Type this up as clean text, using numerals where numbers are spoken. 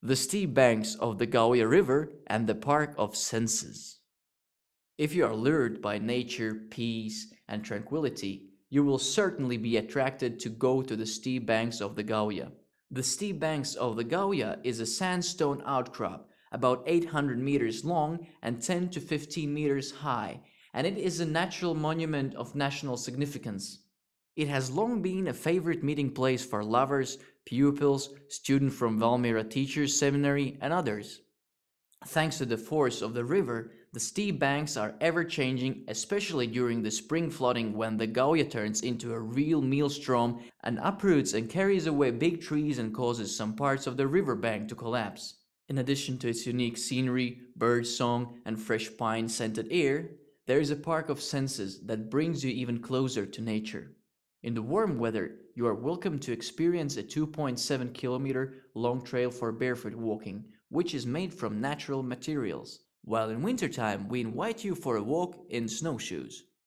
the steep banks of the Gauja River, and the Park of Senses. If you are lured by nature, peace, and tranquility, you will certainly be attracted to go to the steep banks of the Gauja. The steep banks of the Gauja is a sandstone outcrop about 800 meters long and 10 to 15 meters high, and it is a natural monument of national significance. It has long been a favorite meeting place for lovers, pupils, students from Valmiera Teachers Seminary, and others. Thanks to the force of the river, the steep banks are ever changing, especially during the spring flooding when the Gauja turns into a real maelstrom and uproots and carries away big trees and causes some parts of the riverbank to collapse. In addition to its unique scenery, bird song, and fresh pine scented air, there is a park of senses that brings you even closer to nature. In the warm weather, you are welcome to experience a 2.7-kilometer long trail for barefoot walking, which is made from natural materials, while in wintertime we invite you for a walk in snowshoes.